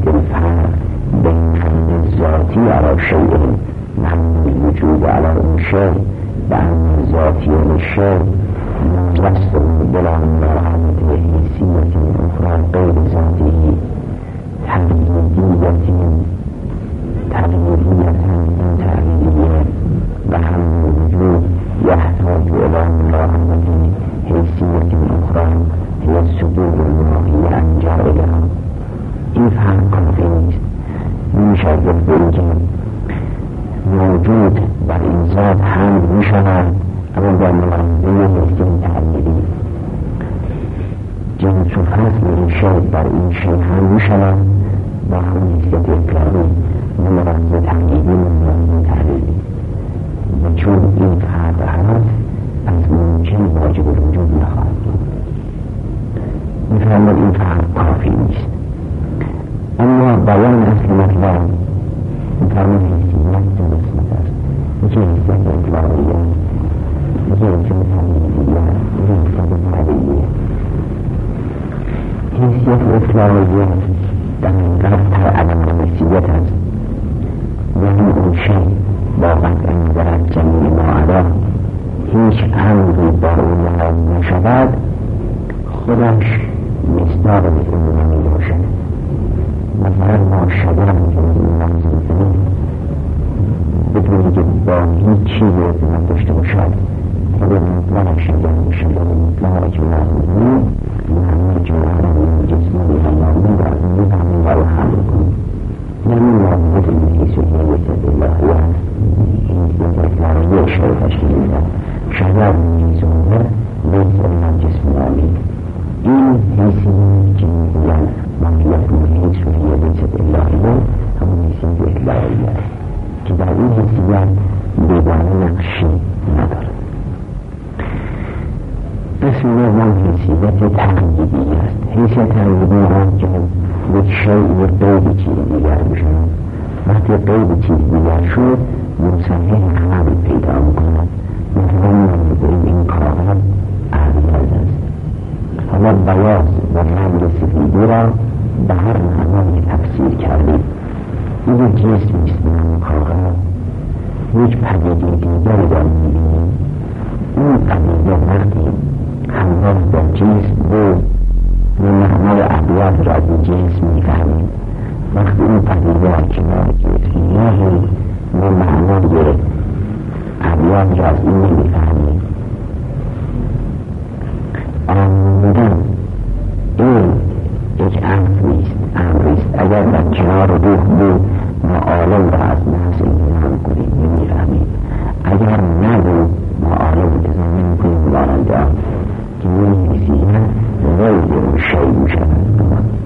بالفرق بین حمل ذاتی على شیء حمل الوجود على اون شیء و حمل ذاتی على شیء موجست بلا مراحمت حیثیت اخرى غیر ذاتی تغییریت من تغییریه و حمل الوجود یحتاج الى مراحمت حیثیت اخرى هي الصدور الماهی عن جائلها. این فهم کافی نیست. میشد به اینکه موجود بر این ذات حمل میشود اما با ملاحظه حسی تعلیلی جنس و فصل این شی بر این شی حمل میشود با همون حسیت اطلاقی و ملاحظه تعلیلی و ملاحظه تعلیلی و چون این فرق هست از ممکن واجب الوجود نخواهد بود. میفرماد این فهم کافی نیست. اما بیان اصل مطلب میفرماد حسیت درست است. یکی حسیت اطلاقیه، یکی حسیت تعلیلیه، یکی حسیت تعلیلیه. حسیت اطلاقیه در اینقدر تر عدم حسیت است. یعنی اون شی با قطع نظر از جمیع ما عدا هیچ امری با اون لحاظ نشود خودش مصداق اون نمی باشد. مثلا ما شبان که ایمان زنده بدونی که با هیچ چیزی ارتباط داشته باشد خود مطلق شبان میشد و مطلق که لازمی معنی جوهر و جسمی بیانانی و از این همین رو حمل کنیم. یعنی لازمت این حیث و حیثت الهی هست. این اطلاقیه شعر تشکیل میدن شبان میزونه لیس الا جسمانی. این حیثی که میگوین ماهیت محیط و حیثت الهیه همون حیثیت اطلاقیه است که در این حیثیت بیگانه نقشی ندارد. قسم دوم حیثیت تقییدی است. حیثیت تقییدی هم که یک شیء غیر چیز دیگر میشود. وقتی غیر چیز دیگر شد منصحه عمل پیدا میکند. مثلا ما این کاغذ عرض است. حالا بیاض و رنگ سفیدی را به هر معنی تفسیر کردیم. این جسم نیست من کاغذ هیچ پدیده دیگری را میبینیم. اون پدیده وقتی همراه با جسم بود و معنای ابیض را از جسم میفهمیم. وقتی اون پدیده کنار جسمیه و معنای ابیض را از این نمیفهمیم. آمودن این یک امریست. اگر در کنار روح بود ما عالم را از نحس انتظام کنیم نمیفهمیم. اگر نبود ما عالم انتظام نمی کنیم مانند آن که این حسیه غیر اون شیء میشود.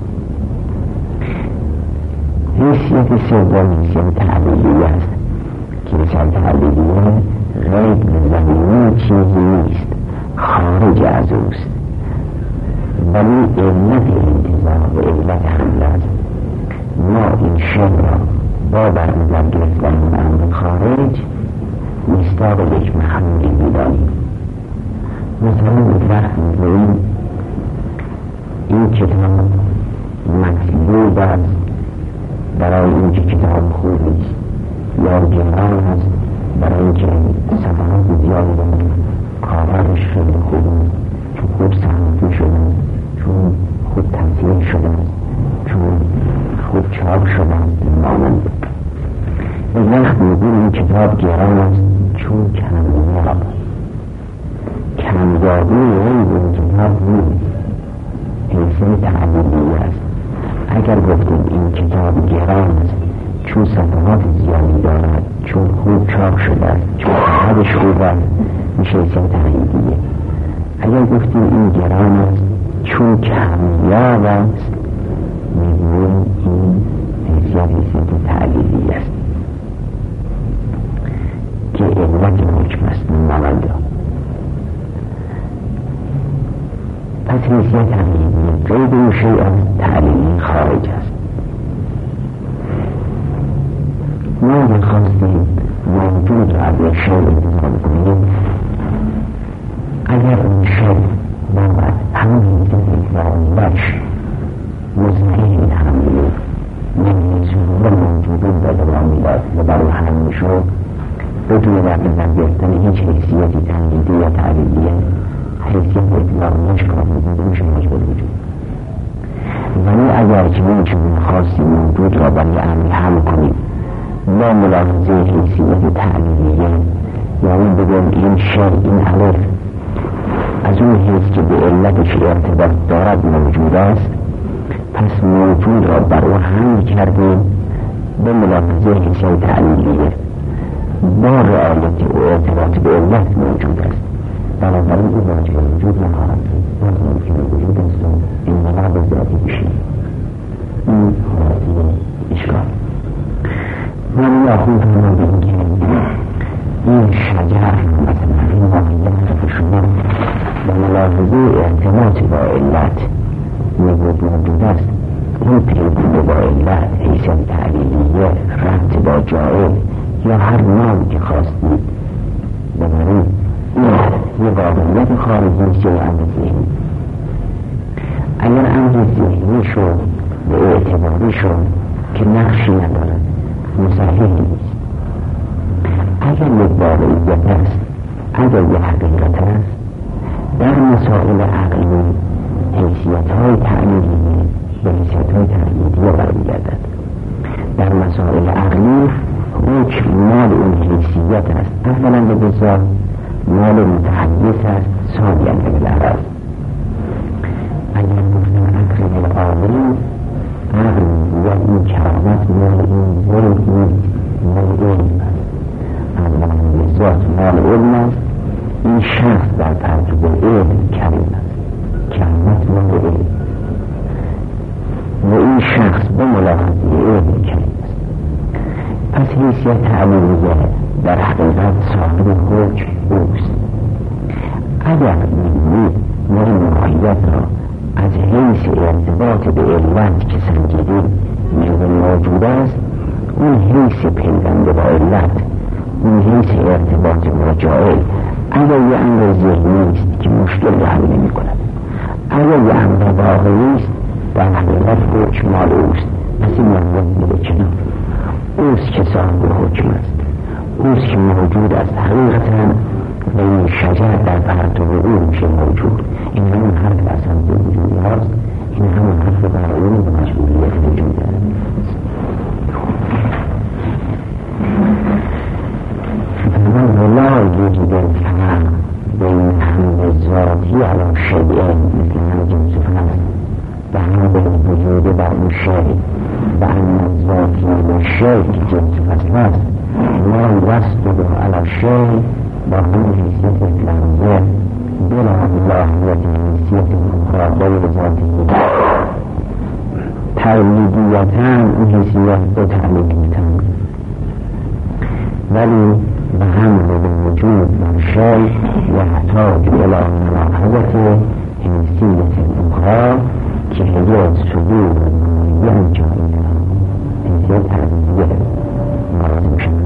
حسیت سوم حسیت تعلیلی است که حسیت تعلیلیه غیر زمینی چیزی نیست، خارج از اوست، ولی علت انتظار و علت حمل است. ما این شیء را با برنظر گرفتن امر خارج مصداق یک محمولی می‌دانیم. مثلا وقت می‌گوییم این کتاب مطلوب است برای اینکه کتاب خوبی است، یا گران است برای اینکه صفحات زیادی دارد، کاغذش خیلی خوب است چون خوب صحنفی شده است، چون خوب تنظیم شده است، چون خوب چاپ شده است مانند. و وقت میگویم این کتاب گران است چون کمیابی این کتاب نیست، حیثیت تعلیلی است. اگر گفتیم این کتاب گران است چون صفحات زیادی دارد، چون خوب چاپ شده است، چون خطش خوب است، میشه حیثیت تعلیلیه. اگر گفتیم این گران است چون کمیاب است میگویم این حیثیت تعلیلی است که علت حکم است مانند. پس حیثیت تعلیلی غیر اون شیء از تعلیلی خارج است. ما خواستیم موجود را از یک شیء انتظام کنیم. اگر اون شیء باید همون حیثیت اطلاقیش مزمحه حمله من ظهور موجودون به دوام میداد و برای همین شد بدون در نظر گرفتن هیچ حیثیتی تنقیدی یا تعلیلیه حیثیت اطلاقیش کافی بود میشه مجبور وجود. ولی اگر که چنین خاصی موجود را برای امری حل کنیم با ملاحظه حیثیت تعلیلیه، یعنی بگم این شیء، این الف از اون حیث که به علتش ارتباط دارد موجود است، پس موجود را بر او حمل کردیم به ملاحظه حیثیت تعلیلیه با رعایت و ارتباط به علت موجود است. بنابراین او واجب وجود نخواهد بود، باز ممکن وجود است و این مقابل ذاتی بشید. این خلاصی اشکال. من آخون فرمان به این که این شجر مثلا این ماهیت حرف شما به ملاحظه ارتباط با علت موجود است. این پیگوی با علت حیثیت تعلیلیه ربط با جائل یا هر نام که خواستید ببرید، این یه واقعیت خارجی که امر ذهنی. اگر امر ذهنی شد به اعتباری شد که نقشی ندارد مصحح نیست. اگر یک واقعیت است، اگر یک حقیقت است، در مسائل عقلی حیثیت‌های تعلیلیه به حیثیت‌های تعلیلیه برمیگردد. در مسائل عقلی حکم مال اون حیثیت است، اولا به بزار مال متحدث است، ثانیاً به العرض. اگر گفتن اکرم العالمین عقل یا این کرامت مال این ظلم نیست، مال علم است. اولا به ذات مال علم است. این شخص در پرتوب علم کریم است، کرامت مال علم و این شخص به ملاحظه علم کریم است. پس حیثیت تعلیلیه در حقیقت صاحب حکم اوست. اگر ما این ماهیت را از حیث ارتباط به علت که سنجیدیم میگه موجود است، اون حیث پیونده با علت، اون حیث ارتباط با جائل، اگر یه امر ذهنی است که مشکل رو حل نمی کند، اگر یه امر واقعی است در حقیقت حکم مال اوست، پس این موجود به کنار اوست که صاحب حکم است، اوست که موجود است. حقیقتا به این شجر در پرتوب او میشه موجود. این همون حرف اصلا به وجودی هاست، این همون حرف برایون به مشغولیت وجود است. ولا یجب الفهم بین حمد ذاتی علی شیئین مثل من جنس هست و حمد وجود بر اون شیء و ان ذاتی و شیء که جنس هست ما یصدق علی شیء با همون حیثیت لحظه بلا اللهیت حیثیت اخرى غیر ذاتی تعلیدیتاً اون حیثیت به تعلیدیتاً، ولی به حمل به وجود بر شیء یحتاج الى ملاحظت حیثیت اخرى که هیچ صدور معین جاینا حیثیت تعلیدیه مراد میشن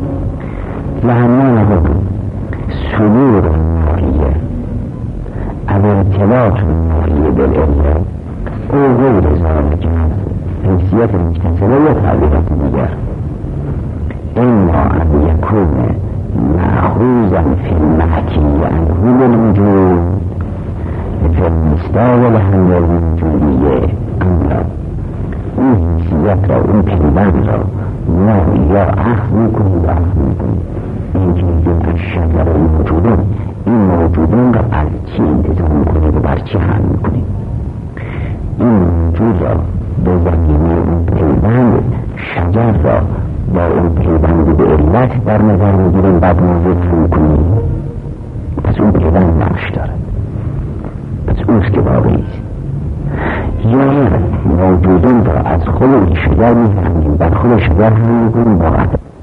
لحنه صدور معیه او ارتباط معیه بالعله او غیر ذالک حیثیت متصله یا تعلیقات دیگر، اما ان یکون مأخوذا فی المحکی عنه بالوجود فی المستقبل هم الوجودیه املا این حیثیت را اون پیوند را ما یا اخذ میکنیم و اخذ میکنیم. این که میگیم از شجر موجودون، این موجودون را از چی انتظام میکنیم و بر چی حل میکنیم. این موجود را به زمینه اون پیوند شجر را با اون پیوند به علت در نظر میگیریم، بعد موجود حل میکنیم. پس اون پیوند نقش دارد، پس اوست که واقعی است. یا موجودون را از خود شجر میفهمیم، بر خود شجر حل میکنیم با